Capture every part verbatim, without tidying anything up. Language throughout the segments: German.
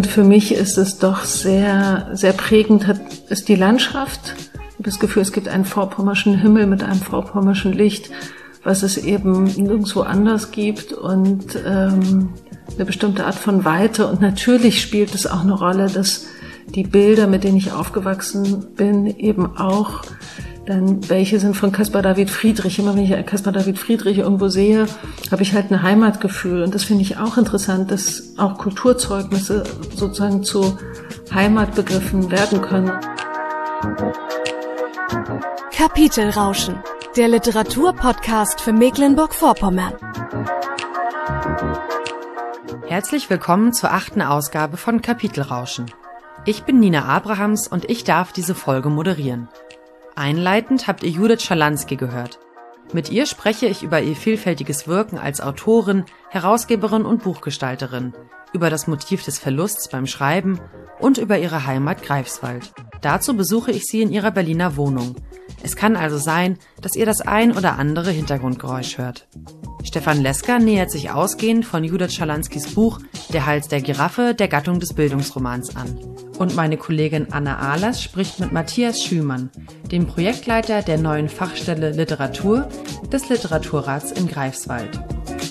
für mich ist es doch sehr, sehr prägend, hat, ist die Landschaft. Ich habe das Gefühl, es gibt einen vorpommerschen Himmel mit einem vorpommerschen Licht, was es eben nirgendwo anders gibt und ähm, eine bestimmte Art von Weite. Und natürlich spielt es auch eine Rolle, dass die Bilder, mit denen ich aufgewachsen bin, eben auch dann welche sind von Caspar David Friedrich. Immer wenn ich Caspar David Friedrich irgendwo sehe, habe ich halt ein Heimatgefühl. Und das finde ich auch interessant, dass auch Kulturzeugnisse sozusagen zu Heimatbegriffen werden können. Kapitelrauschen, der Literaturpodcast für Mecklenburg-Vorpommern. Herzlich willkommen zur achten Ausgabe von Kapitelrauschen. Ich bin Nina Abrahams und ich darf diese Folge moderieren. Einleitend habt ihr Judith Schalansky gehört. Mit ihr spreche ich über ihr vielfältiges Wirken als Autorin, Herausgeberin und Buchgestalterin, über das Motiv des Verlusts beim Schreiben und über ihre Heimat Greifswald. Dazu besuche ich sie in ihrer Berliner Wohnung. Es kann also sein, dass ihr das ein oder andere Hintergrundgeräusch hört. Stefan Lesker nähert sich ausgehend von Judith Schalanskys Buch Der Hals der Giraffe der Gattung des Bildungsromans an. Und meine Kollegin Anna Ahlers spricht mit Matthias Schümann, dem Projektleiter der neuen Fachstelle Literatur des Literaturrats in Greifswald.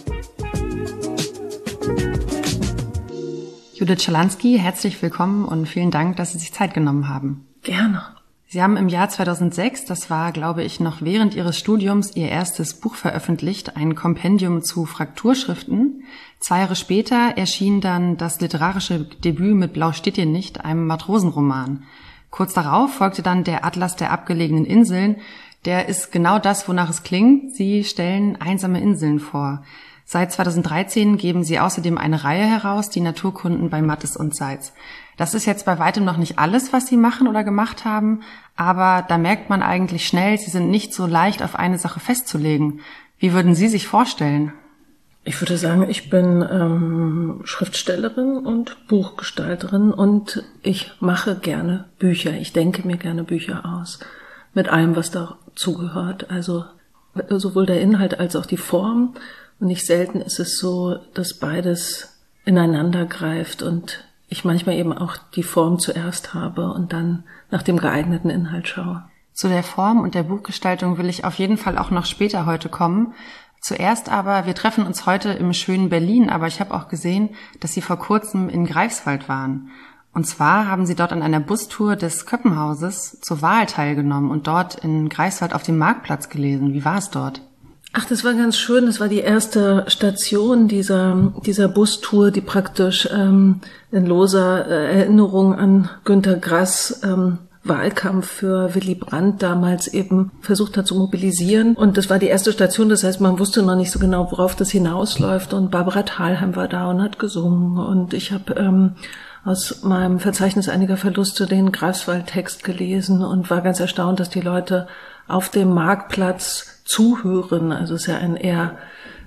Judith Schalansky, herzlich willkommen und vielen Dank, dass Sie sich Zeit genommen haben. Gerne. Sie haben im Jahr zweitausendsechs, das war, glaube ich, noch während Ihres Studiums, Ihr erstes Buch veröffentlicht, ein Kompendium zu Frakturschriften. Zwei Jahre später erschien dann das literarische Debüt mit Blau steht dir nicht, einem Matrosenroman. Kurz darauf folgte dann der Atlas der abgelegenen Inseln. Der ist genau das, wonach es klingt. Sie stellen einsame Inseln vor. Seit zweitausenddreizehn geben Sie außerdem eine Reihe heraus, die Naturkunden bei Mattes und Seitz. Das ist jetzt bei weitem noch nicht alles, was Sie machen oder gemacht haben, aber da merkt man eigentlich schnell, Sie sind nicht so leicht auf eine Sache festzulegen. Wie würden Sie sich vorstellen? Ich würde sagen, ich bin ähm, Schriftstellerin und Buchgestalterin und ich mache gerne Bücher. Ich denke mir gerne Bücher aus, mit allem, was dazugehört. Also sowohl der Inhalt als auch die Form. Und nicht selten ist es so, dass beides ineinander greift und ich manchmal eben auch die Form zuerst habe und dann nach dem geeigneten Inhalt schaue. Zu der Form und der Buchgestaltung will ich auf jeden Fall auch noch später heute kommen. Zuerst aber, wir treffen uns heute im schönen Berlin, aber ich habe auch gesehen, dass Sie vor kurzem in Greifswald waren. Und zwar haben Sie dort an einer Bustour des Köppenhauses zur Wahl teilgenommen und dort in Greifswald auf dem Marktplatz gelesen. Wie war es dort? Ach, das war ganz schön. Das war die erste Station dieser dieser Bustour, die praktisch ähm, in loser äh, Erinnerung an Günter Grass ähm, Wahlkampf für Willy Brandt damals eben versucht hat zu mobilisieren. Und das war die erste Station. Das heißt, man wusste noch nicht so genau, worauf das hinausläuft. Und Barbara Thalheim war da und hat gesungen. Und ich habe ähm, aus meinem Verzeichnis einiger Verluste den Greifswald-Text gelesen und war ganz erstaunt, dass die Leute auf dem Marktplatz zuhören. Also es ist ja ein eher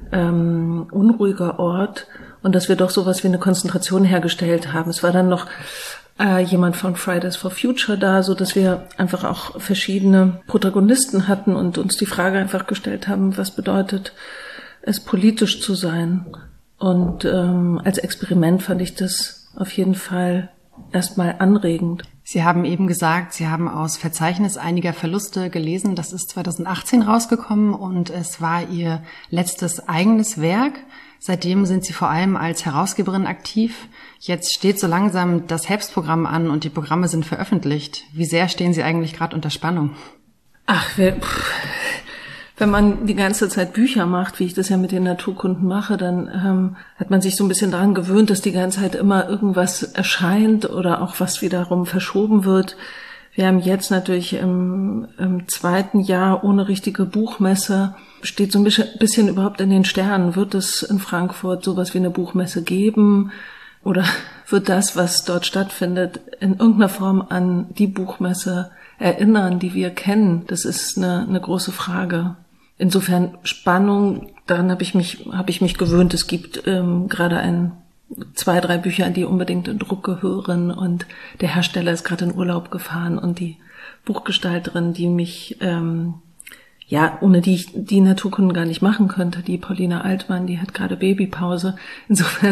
ähm, unruhiger Ort und dass wir doch sowas wie eine Konzentration hergestellt haben. Es war dann noch äh, jemand von Fridays for Future da, so dass wir einfach auch verschiedene Protagonisten hatten und uns die Frage einfach gestellt haben, was bedeutet es, politisch zu sein? Und ähm, als Experiment fand ich das auf jeden Fall erstmal anregend. Sie haben eben gesagt, Sie haben aus Verzeichnis einiger Verluste gelesen. Das ist zweitausendachtzehn rausgekommen und es war Ihr letztes eigenes Werk. Seitdem sind Sie vor allem als Herausgeberin aktiv. Jetzt steht so langsam das Herbstprogramm an und die Programme sind veröffentlicht. Wie sehr stehen Sie eigentlich gerade unter Spannung? Ach, wir, pff, wenn man die ganze Zeit Bücher macht, wie ich das ja mit den Naturkunden mache, dann ähm, hat man sich so ein bisschen daran gewöhnt, dass die ganze Zeit immer irgendwas erscheint oder auch was wiederum verschoben wird. Wir haben jetzt natürlich im, im zweiten Jahr ohne richtige Buchmesse, steht so ein bisschen, bisschen überhaupt in den Sternen. Wird es in Frankfurt sowas wie eine Buchmesse geben? Oder wird das, was dort stattfindet, in irgendeiner Form an die Buchmesse erinnern, die wir kennen? Das ist eine, eine große Frage. Insofern Spannung, daran habe ich mich habe ich mich gewöhnt. Es gibt ähm, gerade ein zwei, drei Bücher, die unbedingt in Druck gehören und der Hersteller ist gerade in Urlaub gefahren und die Buchgestalterin, die mich ähm, ja ohne die ich die Naturkunden gar nicht machen könnte, die Paulina Altmann, die hat gerade Babypause. Insofern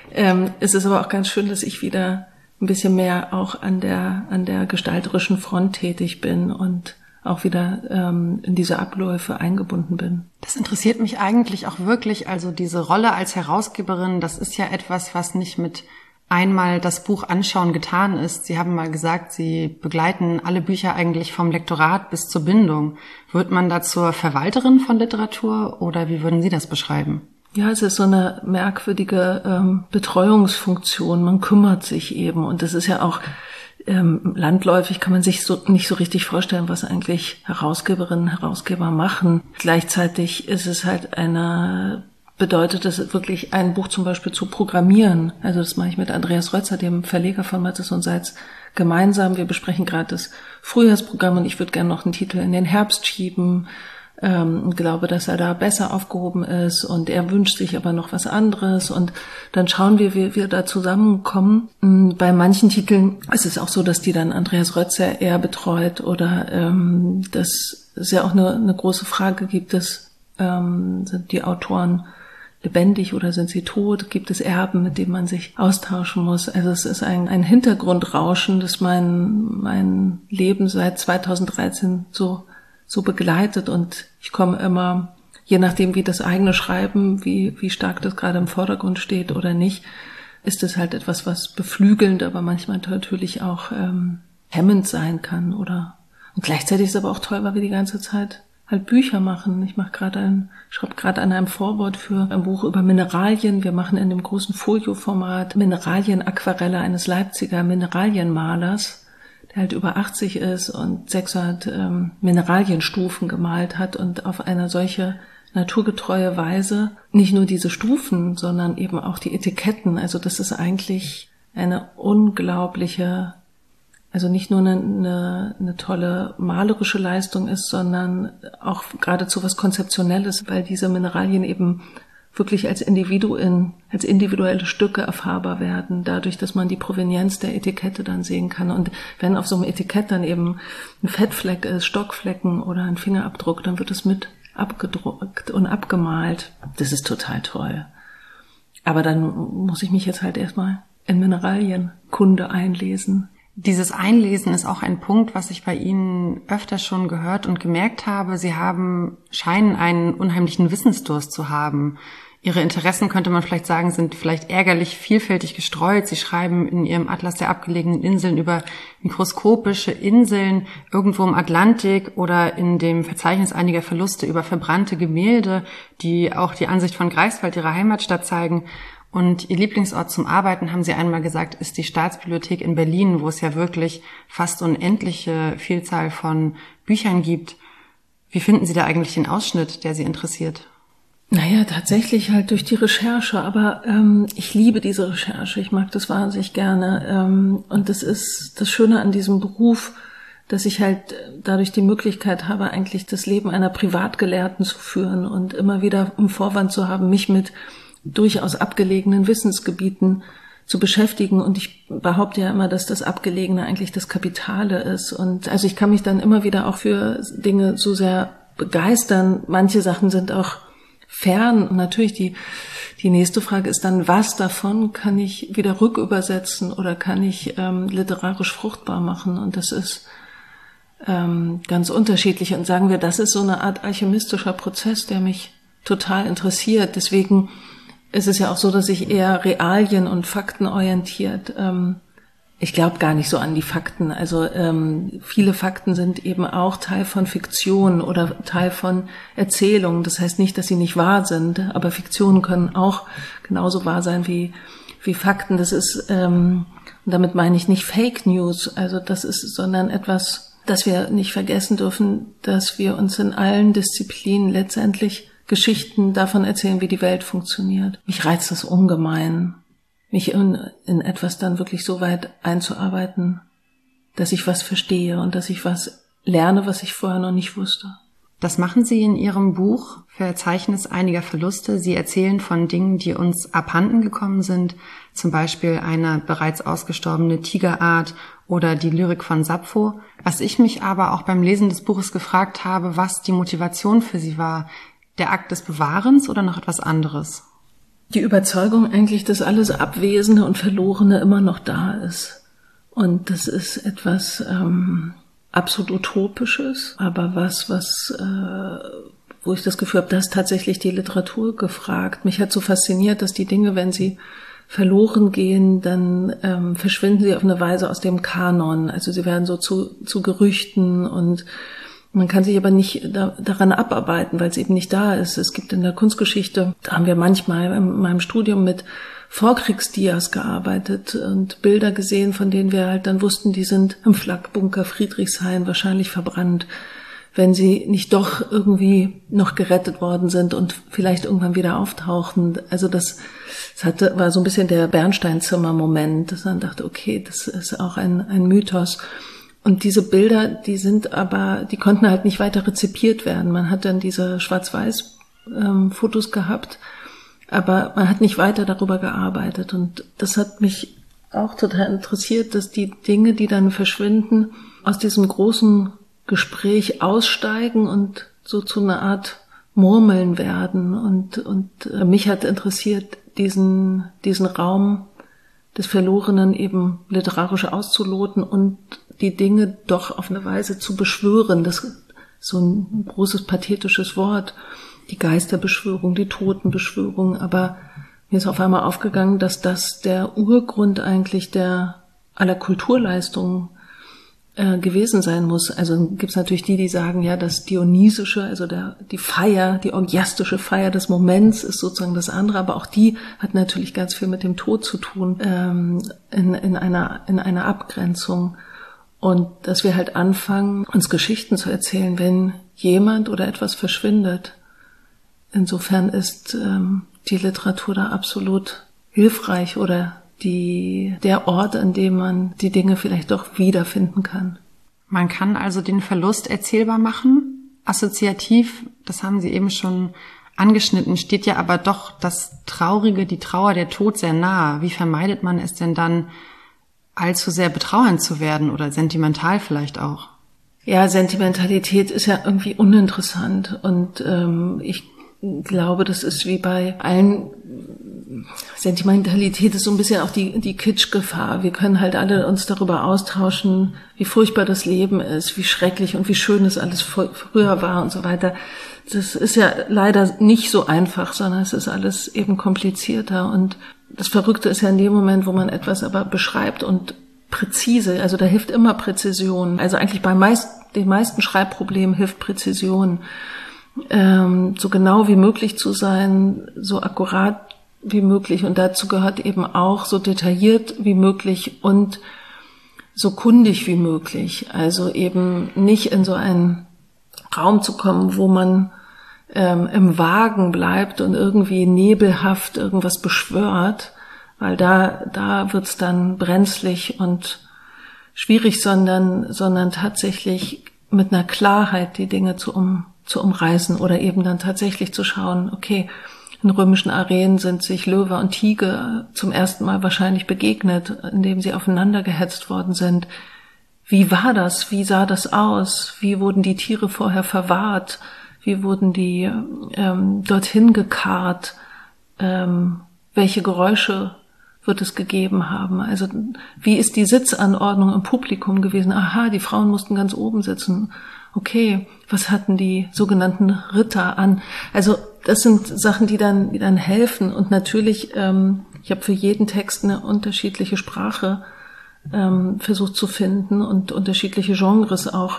Ähm, es ist aber auch ganz schön, dass ich wieder ein bisschen mehr auch an der an der gestalterischen Front tätig bin und auch wieder ähm, in diese Abläufe eingebunden bin. Das interessiert mich eigentlich auch wirklich. Also diese Rolle als Herausgeberin, das ist ja etwas, was nicht mit einmal das Buch anschauen getan ist. Sie haben mal gesagt, Sie begleiten alle Bücher eigentlich vom Lektorat bis zur Bindung. Wird man da zur Verwalterin von Literatur oder wie würden Sie das beschreiben? Ja, es ist so eine merkwürdige ähm, Betreuungsfunktion. Man kümmert sich eben und das ist ja auch ähm, landläufig, kann man sich so nicht so richtig vorstellen, was eigentlich Herausgeberinnen, Herausgeber machen. Gleichzeitig ist es halt eine, bedeutet es wirklich ein Buch zum Beispiel zu programmieren. Also das mache ich mit Andreas Rötzer, dem Verleger von Mattes und Seitz, gemeinsam. Wir besprechen gerade das Frühjahrsprogramm und ich würde gerne noch einen Titel in den Herbst schieben. Ähm, und glaube, dass er da besser aufgehoben ist und er wünscht sich aber noch was anderes und dann schauen wir, wie wir da zusammenkommen. Bei manchen Titeln ist es auch so, dass die dann Andreas Rötzer eher betreut oder ähm, dass es ja auch eine, eine große Frage gibt, dass ähm, sind die Autoren lebendig oder sind sie tot? Gibt es Erben, mit denen man sich austauschen muss? Also es ist ein, ein Hintergrundrauschen, das mein, mein Leben seit zweitausenddreizehn so so begleitet und ich komme immer, je nachdem wie das eigene Schreiben, wie wie stark das gerade im Vordergrund steht oder nicht, ist es halt etwas, was beflügelnd, aber manchmal natürlich auch ähm, hemmend sein kann oder und gleichzeitig ist es aber auch toll, weil wir die ganze Zeit halt Bücher machen. Ich mache gerade ein, schreibe gerade an einem Vorwort für ein Buch über Mineralien. Wir machen in dem großen Folio-Format Mineralien-Aquarelle eines Leipziger Mineralienmalers, der halt über achtzig ist und sechshundert ähm, Mineralienstufen gemalt hat und auf eine solche naturgetreue Weise nicht nur diese Stufen, sondern eben auch die Etiketten. Also das ist eigentlich eine unglaubliche, also nicht nur eine, eine, eine tolle malerische Leistung ist, sondern auch geradezu was Konzeptionelles, weil diese Mineralien eben wirklich als Individuen, als individuelle Stücke erfahrbar werden, dadurch, dass man die Provenienz der Etikette dann sehen kann. Und wenn auf so einem Etikett dann eben ein Fettfleck ist, Stockflecken oder ein Fingerabdruck, dann wird es mit abgedruckt und abgemalt. Das ist total toll. Aber dann muss ich mich jetzt halt erstmal in Mineralienkunde einlesen. Dieses Einlesen ist auch ein Punkt, was ich bei Ihnen öfter schon gehört und gemerkt habe. Sie haben, scheinen einen unheimlichen Wissensdurst zu haben. Ihre Interessen, könnte man vielleicht sagen, sind vielleicht ärgerlich vielfältig gestreut. Sie schreiben in Ihrem Atlas der abgelegenen Inseln über mikroskopische Inseln irgendwo im Atlantik oder in dem Verzeichnis einiger Verluste über verbrannte Gemälde, die auch die Ansicht von Greifswald, ihrer Heimatstadt, zeigen. Und Ihr Lieblingsort zum Arbeiten, haben Sie einmal gesagt, ist die Staatsbibliothek in Berlin, wo es ja wirklich fast unendliche Vielzahl von Büchern gibt. Wie finden Sie da eigentlich den Ausschnitt, der Sie interessiert? Naja, tatsächlich halt durch die Recherche, aber ähm, ich liebe diese Recherche, ich mag das wahnsinnig gerne. Ähm, und das ist das Schöne an diesem Beruf, dass ich halt dadurch die Möglichkeit habe, eigentlich das Leben einer Privatgelehrten zu führen und immer wieder einen Vorwand zu haben, mich mit durchaus abgelegenen Wissensgebieten zu beschäftigen. Und ich behaupte ja immer, dass das Abgelegene eigentlich das Kapitale ist. Und also ich kann mich dann immer wieder auch für Dinge so sehr begeistern. Manche Sachen sind auch fern. Und natürlich die, die nächste Frage ist dann, was davon kann ich wieder rückübersetzen oder kann ich ähm, literarisch fruchtbar machen? Und das ist ähm, ganz unterschiedlich. Und sagen wir, das ist so eine Art alchemistischer Prozess, der mich total interessiert. Deswegen ist es ja auch so, dass ich eher Realien und Fakten orientiert. Ähm, ich glaube gar nicht so an die Fakten. Also ähm, viele Fakten sind eben auch Teil von Fiktion oder Teil von Erzählungen. Das heißt nicht, dass sie nicht wahr sind, aber Fiktionen können auch genauso wahr sein wie wie Fakten. Das ist, ähm, und damit meine ich nicht Fake News. Also das ist, sondern etwas, das wir nicht vergessen dürfen, dass wir uns in allen Disziplinen letztendlich Geschichten davon erzählen, wie die Welt funktioniert. Mich reizt das ungemein, mich in, in etwas dann wirklich so weit einzuarbeiten, dass ich was verstehe und dass ich was lerne, was ich vorher noch nicht wusste. Das machen Sie in Ihrem Buch Verzeichnis einiger Verluste. Sie erzählen von Dingen, die uns abhanden gekommen sind, zum Beispiel eine bereits ausgestorbene Tigerart oder die Lyrik von Sappho. Was ich mich aber auch beim Lesen des Buches gefragt habe, was die Motivation für Sie war, der Akt des Bewahrens oder noch etwas anderes? die Überzeugung eigentlich, dass alles Abwesende und Verlorene immer noch da ist. Und das ist etwas ähm, absolut Utopisches, aber was, was, äh, wo ich das Gefühl habe, da ist tatsächlich die Literatur gefragt. Mich hat so fasziniert, dass die Dinge, wenn sie verloren gehen, dann ähm, verschwinden sie auf eine Weise aus dem Kanon. Also sie werden so zu, zu Gerüchten und man kann sich aber nicht da, daran abarbeiten, weil es eben nicht da ist. Es gibt in der Kunstgeschichte, da haben wir manchmal in meinem Studium mit Vorkriegsdias gearbeitet und Bilder gesehen, von denen wir halt dann wussten, die sind im Flakbunker Friedrichshain wahrscheinlich verbrannt, wenn sie nicht doch irgendwie noch gerettet worden sind und vielleicht irgendwann wieder auftauchen. Also das, das hatte, war so ein bisschen der Bernsteinzimmer-Moment, dass man dachte, okay, das ist auch ein, ein Mythos. Und diese Bilder, die sind aber, die konnten halt nicht weiter rezipiert werden. Man hat dann diese Schwarz-Weiß-Fotos ähm, gehabt, aber man hat nicht weiter darüber gearbeitet. Und das hat mich auch total interessiert, dass die Dinge, die dann verschwinden, aus diesem großen Gespräch aussteigen und so zu einer Art Murmeln werden. Und, und äh, mich hat interessiert, diesen, diesen Raum des Verlorenen eben literarisch auszuloten und die Dinge doch auf eine Weise zu beschwören. Das ist so ein großes pathetisches Wort. Die Geisterbeschwörung, die Totenbeschwörung. Aber mir ist auf einmal aufgegangen, dass das der Urgrund eigentlich der aller Kulturleistungen äh, gewesen sein muss. Also gibt's natürlich die, die sagen, ja, das Dionysische, also der, die Feier, die orgiastische Feier des Moments ist sozusagen das andere, aber auch die hat natürlich ganz viel mit dem Tod zu tun, ähm, in, in einer, in einer Abgrenzung. Und dass wir halt anfangen, uns Geschichten zu erzählen, wenn jemand oder etwas verschwindet. Insofern ist ähm, die Literatur da absolut hilfreich oder die der Ort, an dem man die Dinge vielleicht doch wiederfinden kann. Man kann also den Verlust erzählbar machen. Assoziativ, das haben Sie eben schon angeschnitten, steht ja aber doch das Traurige, die Trauer, der Tod sehr nahe. Wie vermeidet man es denn dann, allzu sehr betrauernd zu werden oder sentimental vielleicht auch? Ja, Sentimentalität ist ja irgendwie uninteressant und ähm, ich glaube, das ist wie bei allen, Sentimentalität ist so ein bisschen auch die, die Kitschgefahr. Wir können halt alle uns darüber austauschen, wie furchtbar das Leben ist, wie schrecklich und wie schön es alles früher war und so weiter. Das ist ja leider nicht so einfach, sondern es ist alles eben komplizierter. Und das Verrückte ist ja in dem Moment, wo man etwas aber beschreibt und präzise, also da hilft immer Präzision. Also eigentlich bei meist, den meisten Schreibproblemen hilft Präzision. Ähm, so genau wie möglich zu sein, so akkurat wie möglich. Und dazu gehört eben auch so detailliert wie möglich und so kundig wie möglich. Also eben nicht in so einen Raum zu kommen, wo man ähm, im Wagen bleibt und irgendwie nebelhaft irgendwas beschwört, weil da da wird's dann brenzlig und schwierig, sondern sondern tatsächlich mit einer Klarheit die Dinge zu um zu umreißen oder eben dann tatsächlich zu schauen, okay, in römischen Arenen sind sich Löwe und Tiger zum ersten Mal wahrscheinlich begegnet, indem sie aufeinander gehetzt worden sind. Wie war das? Wie sah das aus? Wie wurden die Tiere vorher verwahrt? Wie wurden die ähm, dorthin gekarrt? Ähm, welche Geräusche wird es gegeben haben? Also wie ist die Sitzanordnung im Publikum gewesen? Aha, die Frauen mussten ganz oben sitzen. Okay, was hatten die sogenannten Ritter an? Also das sind Sachen, die dann, die dann helfen. Und natürlich, ähm, ich habe für jeden Text eine unterschiedliche Sprache ähm, versucht zu finden und unterschiedliche Genres auch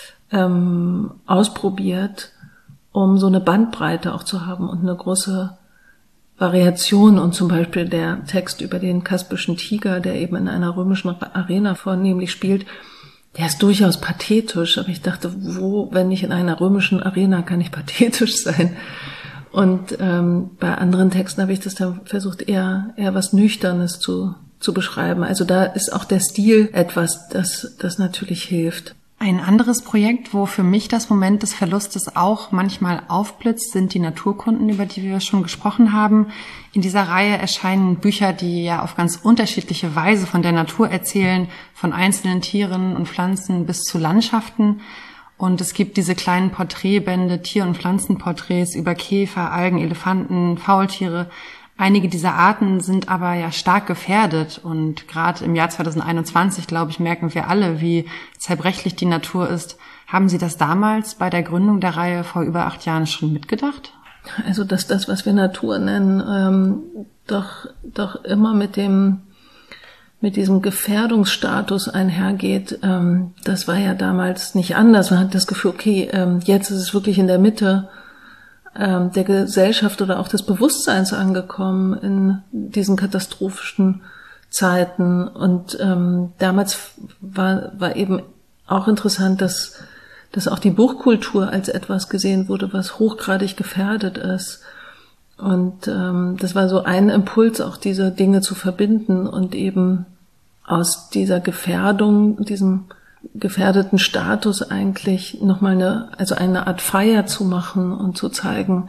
ähm, ausprobiert, um so eine Bandbreite auch zu haben und eine große Variation. Und zum Beispiel der Text über den kaspischen Tiger, der eben in einer römischen Arena vornehmlich spielt, der ist durchaus pathetisch, aber ich dachte, wo, wenn nicht in einer römischen Arena, kann ich pathetisch sein? Und ähm, bei anderen Texten habe ich das dann versucht, eher eher was Nüchternes zu zu beschreiben. Also da ist auch der Stil etwas, das das natürlich hilft. Ein anderes Projekt, wo für mich das Moment des Verlustes auch manchmal aufblitzt, sind die Naturkunden, über die wir schon gesprochen haben. In dieser Reihe erscheinen Bücher, die ja auf ganz unterschiedliche Weise von der Natur erzählen, von einzelnen Tieren und Pflanzen bis zu Landschaften. Und es gibt diese kleinen Porträtbände, Tier- und Pflanzenporträts über Käfer, Algen, Elefanten, Faultiere. Einige dieser Arten sind aber ja stark gefährdet und gerade im Jahr zwanzig einundzwanzig, glaube ich, merken wir alle, wie zerbrechlich die Natur ist. Haben Sie das damals bei der Gründung der Reihe vor über acht Jahren schon mitgedacht? Also, dass das, was wir Natur nennen, ähm, doch, doch immer mit dem, mit diesem Gefährdungsstatus einhergeht, ähm, das war ja damals nicht anders. Man hat das Gefühl, okay, ähm, jetzt ist es wirklich in der Mitte ähm, der Gesellschaft oder auch des Bewusstseins angekommen in diesen katastrophischen Zeiten. Und ähm, damals war, war eben auch interessant, dass dass auch die Buchkultur als etwas gesehen wurde, was hochgradig gefährdet ist. Und ähm, das war so ein Impuls, auch diese Dinge zu verbinden und eben aus dieser Gefährdung, diesem gefährdeten Status eigentlich nochmal eine, also eine Art Feier zu machen und zu zeigen,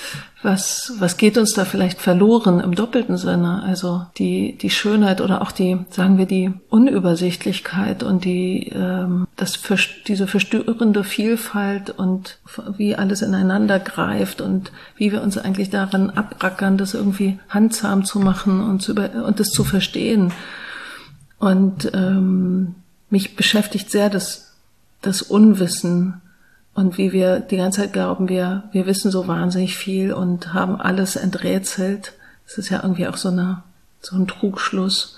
was, was geht uns da vielleicht verloren im doppelten Sinne. Also die, die Schönheit oder auch die, sagen wir, die Unübersichtlichkeit und die, ähm, das, diese verstörende Vielfalt und wie alles ineinander greift und wie wir uns eigentlich daran abrackern, das irgendwie handsam zu machen und zu über, und das zu verstehen. Und, ähm, mich beschäftigt sehr das, das Unwissen und wie wir die ganze Zeit glauben, wir, wir wissen so wahnsinnig viel und haben alles enträtselt. Das ist ja irgendwie auch so eine, so ein Trugschluss.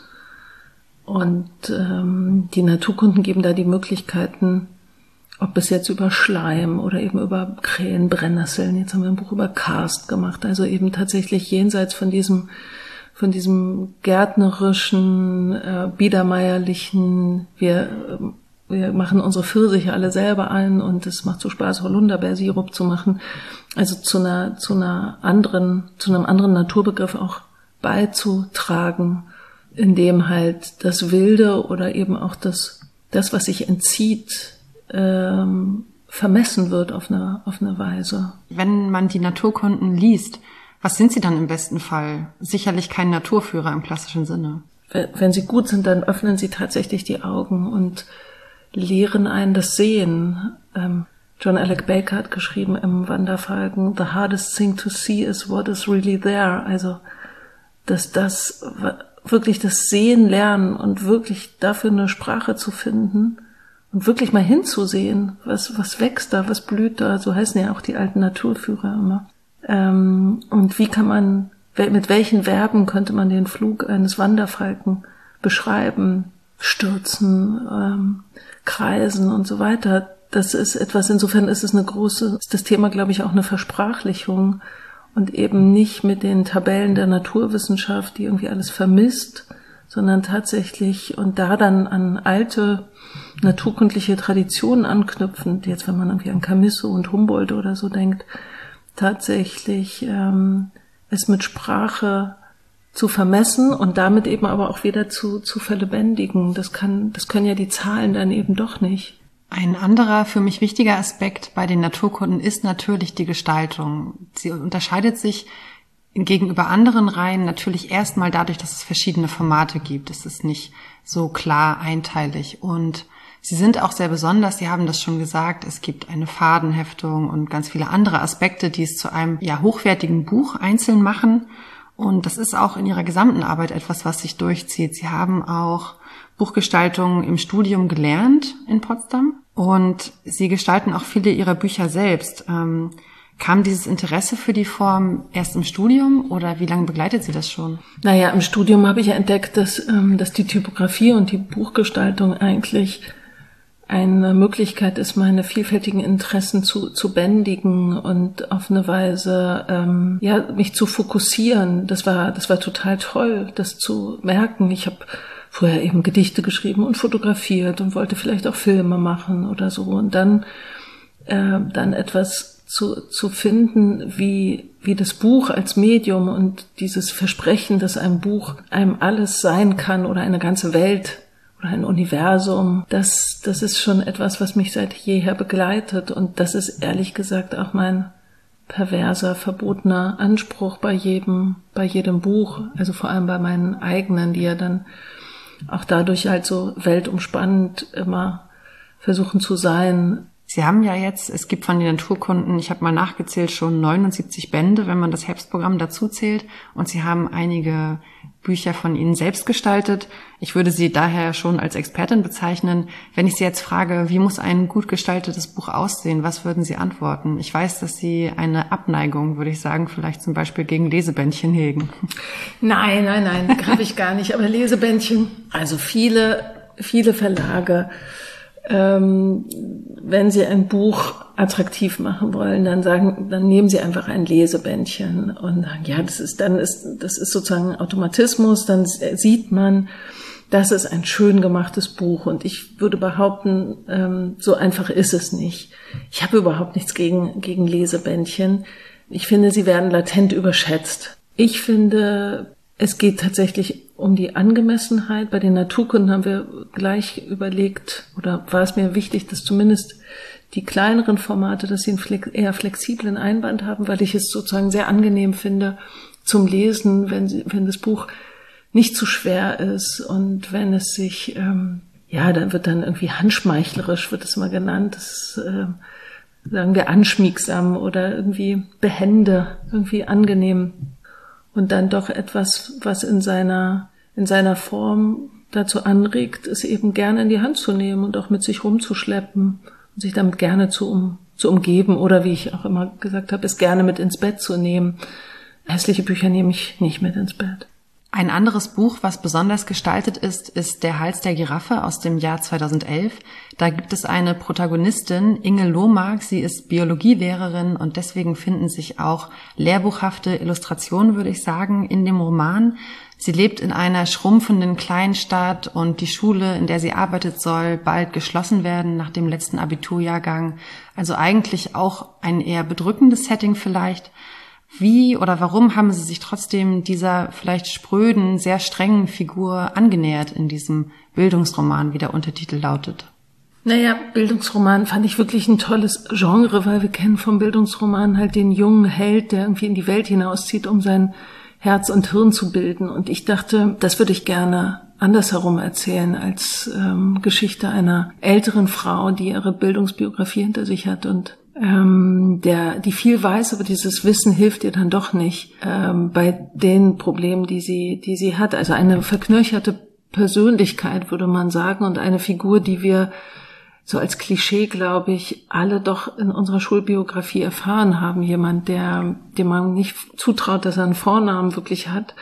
Und, ähm, die Naturkunden geben da die Möglichkeiten, ob es jetzt über Schleim oder eben über Krähen, Brennnesseln, jetzt haben wir ein Buch über Karst gemacht, also eben tatsächlich jenseits von diesem, von diesem gärtnerischen, äh, biedermeierlichen, wir, wir machen unsere Pfirsiche alle selber ein und es macht so Spaß, Holunderbeersirup zu machen. Also zu einer, zu einer anderen, zu einem anderen Naturbegriff auch beizutragen, in dem halt das Wilde oder eben auch das, das, was sich entzieht, ähm, vermessen wird auf eine, auf eine Weise. Wenn man die Naturkunden liest, was sind sie dann im besten Fall? Sicherlich kein Naturführer im klassischen Sinne. Wenn sie gut sind, dann öffnen sie tatsächlich die Augen und lehren einen das Sehen. Ähm, John Alec Baker hat geschrieben im Wanderfalken, "The hardest thing to see is what is really there." Also, dass das wirklich das Sehen lernen und wirklich dafür eine Sprache zu finden und wirklich mal hinzusehen, was, was wächst da, was blüht da. So heißen ja auch die alten Naturführer immer. Ähm, und wie kann man, mit welchen Verben könnte man den Flug eines Wanderfalken beschreiben? Stürzen, ähm, kreisen und so weiter. Das ist etwas, insofern ist es eine große, ist das Thema, glaube ich, auch eine Versprachlichung und eben nicht mit den Tabellen der Naturwissenschaft, die irgendwie alles vermisst, sondern tatsächlich und da dann an alte naturkundliche Traditionen anknüpfend, jetzt wenn man irgendwie an Chamisso und Humboldt oder so denkt, tatsächlich ähm, es mit Sprache zu vermessen und damit eben aber auch wieder zu, zu verlebendigen. Das kann, das können ja die Zahlen dann eben doch nicht. Ein anderer für mich wichtiger Aspekt bei den Naturkunden ist natürlich die Gestaltung. Sie unterscheidet sich gegenüber anderen Reihen natürlich erstmal dadurch, dass es verschiedene Formate gibt. Es ist nicht so klar einteilig und sie sind auch sehr besonders. Sie haben das schon gesagt. Es gibt eine Fadenheftung und ganz viele andere Aspekte, die es zu einem ja hochwertigen Buch einzeln machen. Und das ist auch in ihrer gesamten Arbeit etwas, was sich durchzieht. Sie haben auch Buchgestaltung im Studium gelernt in Potsdam und sie gestalten auch viele ihrer Bücher selbst. Ähm, kam dieses Interesse für die Form erst im Studium oder wie lange begleitet sie das schon? Naja, im Studium habe ich ja entdeckt, dass, ähm, dass die Typografie und die Buchgestaltung eigentlich eine Möglichkeit ist, meine vielfältigen Interessen zu, zu bändigen und auf eine Weise, ähm, ja, mich zu fokussieren. Das war, das war total toll, das zu merken. Ich habe vorher eben Gedichte geschrieben und fotografiert und wollte vielleicht auch Filme machen oder so und dann, äh, dann etwas zu, zu finden, wie, wie das Buch als Medium und dieses Versprechen, dass ein Buch einem alles sein kann oder eine ganze Welt ein Universum, das, das ist schon etwas, was mich seit jeher begleitet und das ist ehrlich gesagt auch mein perverser, verbotener Anspruch bei jedem, bei jedem Buch, also vor allem bei meinen eigenen, die ja dann auch dadurch halt so weltumspannend immer versuchen zu sein. Sie haben ja jetzt, es gibt von den Naturkunden, ich habe mal nachgezählt, schon neunundsiebzig Bände, wenn man das Herbstprogramm dazu zählt. Und Sie haben einige Bücher von Ihnen selbst gestaltet. Ich würde Sie daher schon als Expertin bezeichnen. Wenn ich Sie jetzt frage, wie muss ein gut gestaltetes Buch aussehen, was würden Sie antworten? Ich weiß, dass Sie eine Abneigung, würde ich sagen, vielleicht zum Beispiel gegen Lesebändchen hegen. Nein, nein, nein, habe ich gar nicht. Aber Lesebändchen, also viele, viele Verlage, Ähm, wenn Sie ein Buch attraktiv machen wollen, dann sagen, dann nehmen Sie einfach ein Lesebändchen und sagen, ja, das ist, dann ist, das ist sozusagen ein Automatismus, dann sieht man, das ist ein schön gemachtes Buch und ich würde behaupten, ähm, so einfach ist es nicht. Ich habe überhaupt nichts gegen, gegen Lesebändchen. Ich finde, sie werden latent überschätzt. Ich finde, es geht tatsächlich um die Angemessenheit. Bei den Naturkunden haben wir gleich überlegt, oder war es mir wichtig, dass zumindest die kleineren Formate, dass sie einen eher flexiblen Einband haben, weil ich es sozusagen sehr angenehm finde zum Lesen, wenn, sie, wenn das Buch nicht zu schwer ist und wenn es sich, ähm, ja, dann wird dann irgendwie handschmeichlerisch, wird es mal genannt, das äh, sagen wir anschmiegsam oder irgendwie behende, irgendwie angenehm. Und dann doch etwas, was in seiner, in seiner Form dazu anregt, es eben gerne in die Hand zu nehmen und auch mit sich rumzuschleppen und sich damit gerne zu, um, zu umgeben oder wie ich auch immer gesagt habe, es gerne mit ins Bett zu nehmen. Hässliche Bücher nehme ich nicht mit ins Bett. Ein anderes Buch, was besonders gestaltet ist, ist Der Hals der Giraffe aus dem Jahr zweitausendelf. Da gibt es eine Protagonistin, Inge Lohmark. Sie ist Biologielehrerin und deswegen finden sich auch lehrbuchhafte Illustrationen, würde ich sagen, in dem Roman. Sie lebt in einer schrumpfenden Kleinstadt und die Schule, in der sie arbeitet, soll bald geschlossen werden nach dem letzten Abiturjahrgang. Also eigentlich auch ein eher bedrückendes Setting vielleicht. Wie oder warum haben Sie sich trotzdem dieser vielleicht spröden, sehr strengen Figur angenähert in diesem Bildungsroman, wie der Untertitel lautet? Naja, Bildungsroman fand ich wirklich ein tolles Genre, weil wir kennen vom Bildungsroman halt den jungen Held, der irgendwie in die Welt hinauszieht, um sein Herz und Hirn zu bilden. Und ich dachte, das würde ich gerne andersherum erzählen als ähm, Geschichte einer älteren Frau, die ihre Bildungsbiografie hinter sich hat und ähm, der, die viel weiß, aber dieses Wissen hilft ihr dann doch nicht ähm, bei den Problemen, die sie, die sie hat. Also eine verknöcherte Persönlichkeit, würde man sagen, und eine Figur, die wir so als Klischee, glaube ich, alle doch in unserer Schulbiografie erfahren haben. Jemand, der, dem man nicht zutraut, dass er einen Vornamen wirklich hat,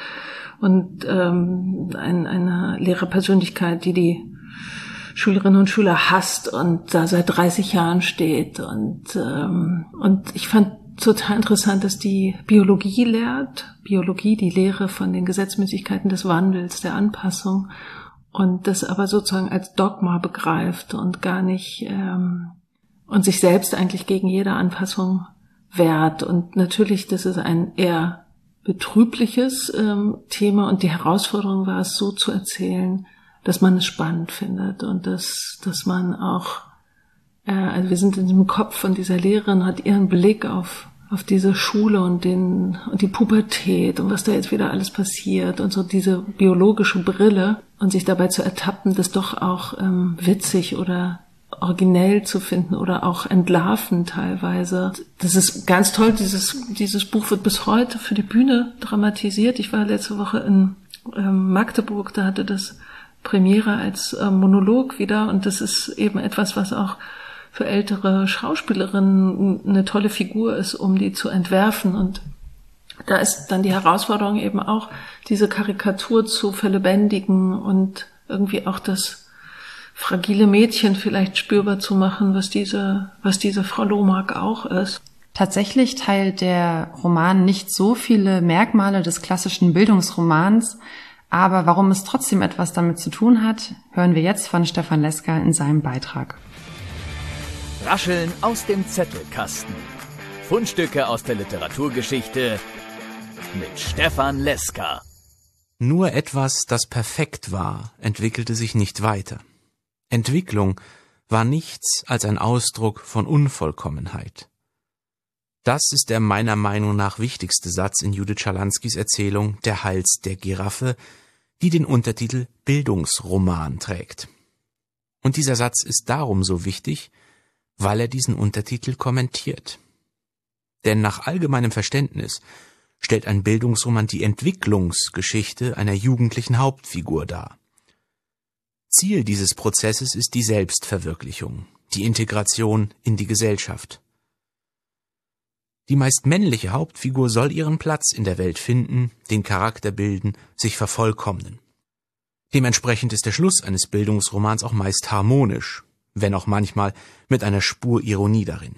und ähm, ein, eine Lehrerpersönlichkeit, die die Schülerinnen und Schüler hasst und da seit dreißig Jahren steht. Und ähm, und ich fand total interessant, dass die Biologie lehrt, Biologie, die Lehre von den Gesetzmäßigkeiten des Wandels, der Anpassung, und das aber sozusagen als Dogma begreift und gar nicht ähm, und sich selbst eigentlich gegen jede Anpassung wehrt. Und natürlich, das ist ein eher betrübliches ähm, Thema, und die Herausforderung war es, so zu erzählen, dass man es spannend findet und dass dass man auch, äh, also wir sind in dem Kopf von dieser Lehrerin, hat ihren Blick auf auf diese Schule und den und die Pubertät und was da jetzt wieder alles passiert und so diese biologische Brille, und sich dabei zu ertappen, das doch auch ähm, witzig oder originell zu finden oder auch entlarvend teilweise. Das ist ganz toll. Dieses dieses Buch wird bis heute für die Bühne dramatisiert. Ich war letzte Woche in ähm, Magdeburg, da hatte das Premiere als äh, Monolog wieder, und das ist eben etwas, was auch für ältere Schauspielerinnen eine tolle Figur ist, um die zu entwerfen. Und da ist dann die Herausforderung eben auch, diese Karikatur zu verlebendigen und irgendwie auch das fragile Mädchen vielleicht spürbar zu machen, was diese, was diese Frau Lohmark auch ist. Tatsächlich teilt der Roman nicht so viele Merkmale des klassischen Bildungsromans, aber warum es trotzdem etwas damit zu tun hat, hören wir jetzt von Stefan Leska in seinem Beitrag. Rascheln aus dem Zettelkasten. Fundstücke aus der Literaturgeschichte mit Stefan Leska. Nur etwas, das perfekt war, entwickelte sich nicht weiter. Entwicklung war nichts als ein Ausdruck von Unvollkommenheit. Das ist der meiner Meinung nach wichtigste Satz in Judith Schalanskys Erzählung Der Hals der Giraffe, die den Untertitel Bildungsroman trägt. Und dieser Satz ist darum so wichtig, weil er diesen Untertitel kommentiert. Denn nach allgemeinem Verständnis stellt ein Bildungsroman die Entwicklungsgeschichte einer jugendlichen Hauptfigur dar. Ziel dieses Prozesses ist die Selbstverwirklichung, die Integration in die Gesellschaft. Die meist männliche Hauptfigur soll ihren Platz in der Welt finden, den Charakter bilden, sich vervollkommnen. Dementsprechend ist der Schluss eines Bildungsromans auch meist harmonisch, wenn auch manchmal mit einer Spur Ironie darin.